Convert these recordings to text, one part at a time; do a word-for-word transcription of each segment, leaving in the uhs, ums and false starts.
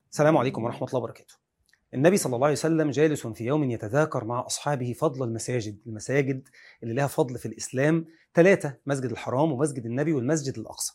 السلام عليكم ورحمة الله وبركاته. النبي صلى الله عليه وسلم جالس في يوم يتذاكر مع أصحابه فضل المساجد المساجد اللي لها فضل في الإسلام ثلاثة: مسجد الحرام ومسجد النبي والمسجد الأقصى.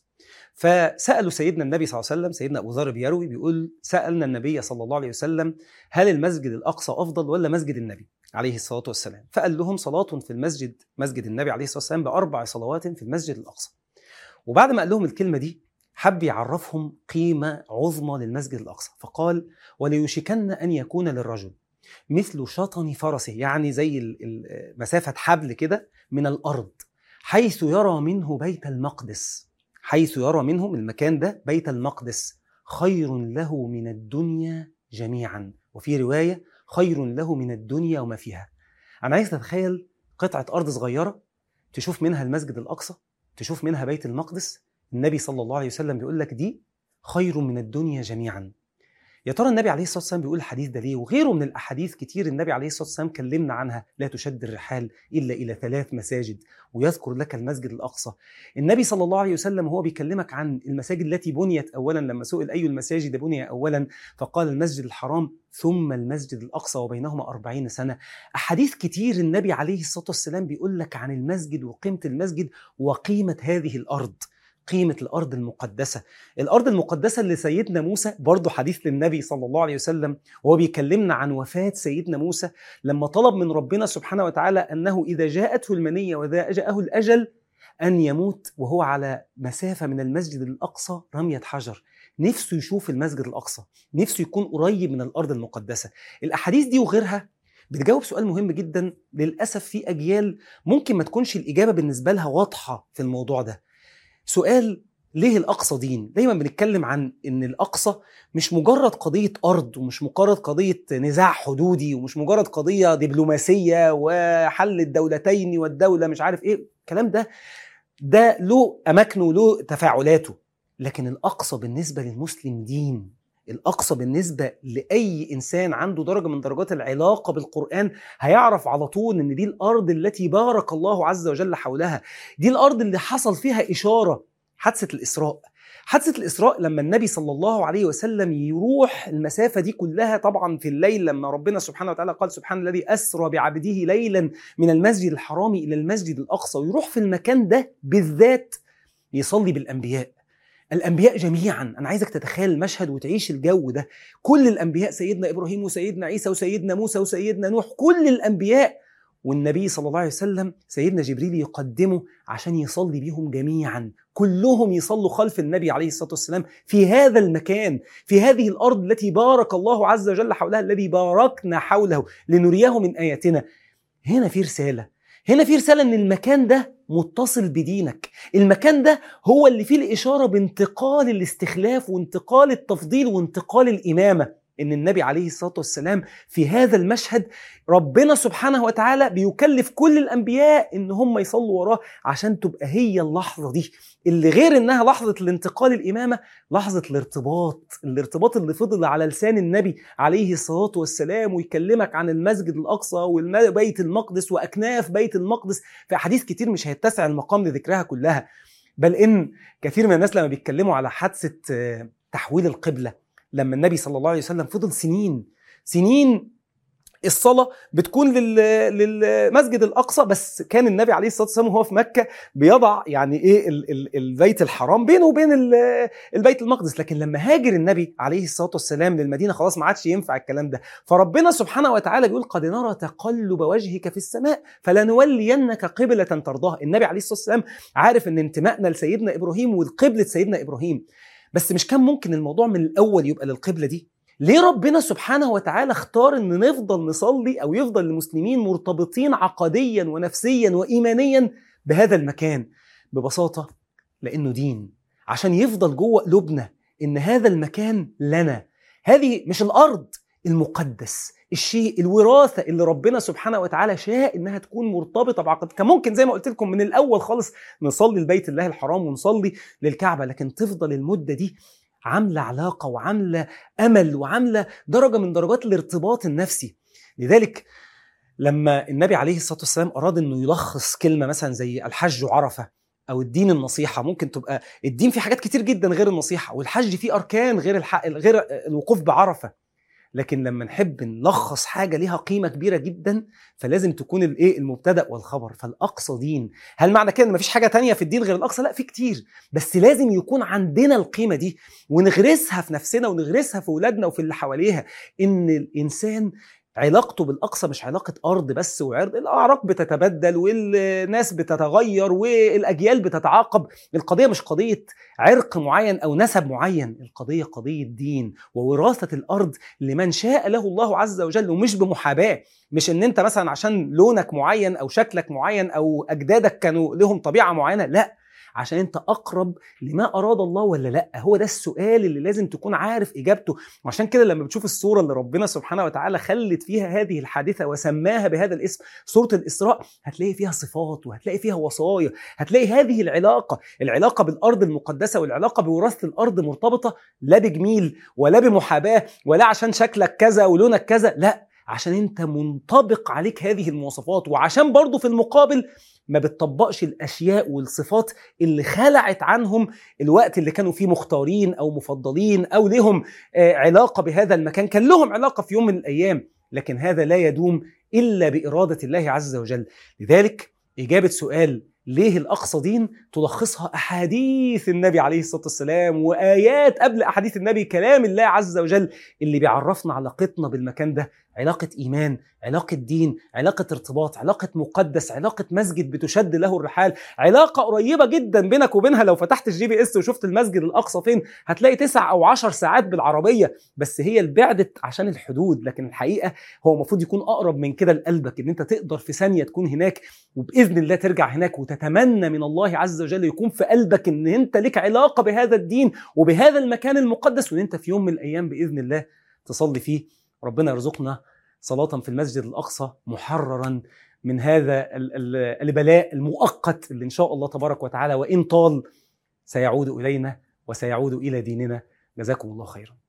فسألوا سيدنا النبي صلى الله عليه وسلم، سيدنا أبو ذر بيروي بيقول: سألنا النبي صلى الله عليه وسلم هل المسجد الأقصى أفضل ولا مسجد النبي عليه الصلاة والسلام؟ فقال لهم: صلاة في المسجد مسجد النبي عليه الصلاة والسلام بأربع صلوات في المسجد الأقصى. وبعد ما قال لهم الكلمة دي حب يعرفهم قيمة عظمى للمسجد الأقصى، فقال: وليوشكن أن يكون للرجل مثل شطن فرسه، يعني زي مسافة حبل كده من الأرض، حيث يرى منه بيت المقدس، حيث يرى منه من المكان ده بيت المقدس، خير له من الدنيا جميعا. وفي رواية: خير له من الدنيا وما فيها. أنا عايز تتخيل قطعة أرض صغيرة تشوف منها المسجد الأقصى، تشوف منها بيت المقدس. النبي صلى الله عليه وسلم بيقول لك دي خير من الدنيا جميعا. يا ترى النبي عليه الصلاة والسلام بيقول الحديث ده ليه؟ وغيره من الأحاديث كتير النبي عليه الصلاة والسلام كلمنا عنها: لا تشد الرحال إلا إلى ثلاث مساجد، ويذكر لك المسجد الأقصى. النبي صلى الله عليه وسلم هو بيكلمك عن المساجد التي بنيت أولا، لما سئل أي المساجد بني أولا فقال: المسجد الحرام ثم المسجد الأقصى وبينهما أربعين سنة. أحاديث كتير النبي عليه الصلاة والسلام بيقول لك عن المسجد وقيمة المسجد وقيمة هذه الأرض، قيمة الأرض المقدسة. الأرض المقدسة اللي سيدنا موسى، برضو حديث للنبي صلى الله عليه وسلم وهو بيكلمنا عن وفاة سيدنا موسى لما طلب من ربنا سبحانه وتعالى أنه إذا جاءته المنية وإذا جاءه الأجل أن يموت وهو على مسافة من المسجد الأقصى رمية حجر. نفسه يشوف المسجد الأقصى، نفسه يكون قريب من الأرض المقدسة. الأحاديث دي وغيرها بتجاوب سؤال مهم جدا. للأسف في أجيال ممكن ما تكونش الإجابة بالنسبة لها واضحة في الموضوع ده. سؤال: ليه الأقصى دين؟ دايما بنتكلم عن إن الأقصى مش مجرد قضية أرض، ومش مجرد قضية نزاع حدودي، ومش مجرد قضية دبلوماسية وحل الدولتين والدولة مش عارف إيه. الكلام ده ده له أماكنه وله تفاعلاته، لكن الأقصى بالنسبة للمسلم دين. الأقصى بالنسبة لأي إنسان عنده درجة من درجات العلاقة بالقرآن هيعرف على طول إن دي الأرض التي بارك الله عز وجل حولها، دي الأرض اللي حصل فيها إشارة. حادثة الإسراء، حادثة الإسراء لما النبي صلى الله عليه وسلم يروح المسافة دي كلها طبعا في الليل، لما ربنا سبحانه وتعالى قال: سبحان الذي أسرى بعبده ليلا من المسجد الحرام إلى المسجد الأقصى، ويروح في المكان ده بالذات يصلي بالأنبياء، الأنبياء جميعا. أنا عايزك تتخيل المشهد وتعيش الجو ده. كل الأنبياء، سيدنا إبراهيم وسيدنا عيسى وسيدنا موسى وسيدنا نوح، كل الأنبياء، والنبي صلى الله عليه وسلم سيدنا جبريل يقدمه عشان يصلي بيهم جميعا، كلهم يصلوا خلف النبي عليه الصلاة والسلام في هذا المكان، في هذه الأرض التي بارك الله عز وجل حولها، الذي باركنا حوله لنريه من آياتنا. هنا في رسالة، هنا في رسالة إن المكان ده متصل بدينك. المكان ده هو اللي فيه الإشارة بانتقال الاستخلاف وانتقال التفضيل وانتقال الإمامة. إن النبي عليه الصلاة والسلام في هذا المشهد ربنا سبحانه وتعالى بيكلف كل الأنبياء إن هم يصلوا وراه، عشان تبقى هي اللحظة دي اللي غير إنها لحظة الانتقال الإمامة، لحظة الارتباط، الارتباط اللي فضل على لسان النبي عليه الصلاة والسلام، ويكلمك عن المسجد الأقصى وبيت المقدس وأكناف بيت المقدس في أحاديث كتير مش هيتسع المقام لذكرها كلها. بل إن كثير من الناس لما بيتكلموا على حادثة تحويل القبلة، لما النبي صلى الله عليه وسلم فضل سنين سنين الصلاة بتكون للمسجد الأقصى، بس كان النبي عليه الصلاة والسلام وهو في مكة بيضع يعني إيه البيت الحرام بينه وبين البيت المقدس. لكن لما هاجر النبي عليه الصلاة والسلام للمدينة خلاص ما عادش ينفع الكلام ده. فربنا سبحانه وتعالى بيقول: قد نرى تقلب وجهك في السماء فلنولينك قبلة ترضاها. النبي عليه الصلاة والسلام عارف إن انتمائنا لسيدنا إبراهيم والقبلة سيدنا إبراهيم، بس مش كان ممكن الموضوع من الأول يبقى للقبلة دي؟ ليه ربنا سبحانه وتعالى اختار ان نفضل نصلي او يفضل المسلمين مرتبطين عقديا ونفسيا وإيمانيا بهذا المكان؟ ببساطة لأنه دين، عشان يفضل جوه قلوبنا ان هذا المكان لنا. هذه مش الأرض، المقدس، الشيء الوراثة اللي ربنا سبحانه وتعالى شاء انها تكون مرتبطة بعقد. كان ممكن زي ما قلت لكم من الأول خالص نصلي لبيت الله الحرام ونصلي للكعبة، لكن تفضل المدة دي عاملة علاقة وعاملة أمل وعاملة درجة من درجات الارتباط النفسي. لذلك لما النبي عليه الصلاة والسلام أراد أنه يلخص كلمة مثلا زي الحج عرفة، او الدين النصيحه، ممكن تبقى الدين فيه حاجات كتير جدا غير النصيحه، والحج فيه اركان غير الحق غير الوقوف بعرفه. لكن لما نحب نلخص حاجه ليها قيمه كبيره جدا فلازم تكون الايه المبتدا والخبر. فالاقصى دين، هل معنى كده ان مفيش حاجه تانية في الدين غير الاقصى؟ لا، في كتير، بس لازم يكون عندنا القيمه دي ونغرسها في نفسنا ونغرسها في اولادنا وفي اللي حواليها، ان الانسان علاقته بالأقصى مش علاقة أرض بس وعرض. الأعراق بتتبدل والناس بتتغير والأجيال بتتعاقب. القضية مش قضية عرق معين أو نسب معين، القضية قضية دين ووراثة الأرض لمن شاء له الله عز وجل، ومش بمحاباة. مش ان انت مثلا عشان لونك معين أو شكلك معين أو أجدادك كانوا لهم طبيعة معينة، لا، عشان انت اقرب لما اراد الله ولا لا. هو ده السؤال اللي لازم تكون عارف اجابته. وعشان كده لما بتشوف الصوره اللي ربنا سبحانه وتعالى خلت فيها هذه الحادثه وسماها بهذا الاسم، سوره الاسراء، هتلاقي فيها صفات وهتلاقي فيها وصايا، هتلاقي هذه العلاقه العلاقه بالارض المقدسه والعلاقه بوراثه الارض مرتبطه لا بجميل ولا بمحاباه ولا عشان شكلك كذا ولونك كذا، لا، عشان انت منطبق عليك هذه المواصفات، وعشان برضو في المقابل ما بتطبقش الأشياء والصفات اللي خلعت عنهم الوقت اللي كانوا فيه مختارين أو مفضلين أو لهم علاقة بهذا المكان. كان لهم علاقة في يوم من الأيام، لكن هذا لا يدوم إلا بإرادة الله عز وجل. لذلك إجابة سؤال ليه الأقصى دين تلخصها أحاديث النبي عليه الصلاة والسلام وآيات قبل أحاديث النبي، كلام الله عز وجل اللي بيعرفنا علاقتنا بالمكان ده، علاقة إيمان، علاقة دين، علاقة ارتباط، علاقة مقدس، علاقة مسجد بتشد له الرحال، علاقة قريبة جدا بينك وبينها. لو فتحت الجي بي اس وشفت المسجد الأقصى فين هتلاقي تسع أو عشر ساعات بالعربية، بس هي البعدت عشان الحدود، لكن الحقيقة هو المفروض يكون أقرب من كده لقلبك، إن أنت تقدر في ثانية تكون هناك وبإذن الله ترجع هناك، وتتمنى من الله عز وجل يكون في قلبك إن أنت لك علاقة بهذا الدين وبهذا المكان المقدس، وإن أنت في يوم من الأيام بإذن الله تصلي فيه. ربنا يرزقنا صلاة في المسجد الأقصى محررا من هذا البلاء المؤقت اللي إن شاء الله تبارك وتعالى وإن طال سيعود إلينا وسيعود إلى ديننا. جزاكم الله خيرا.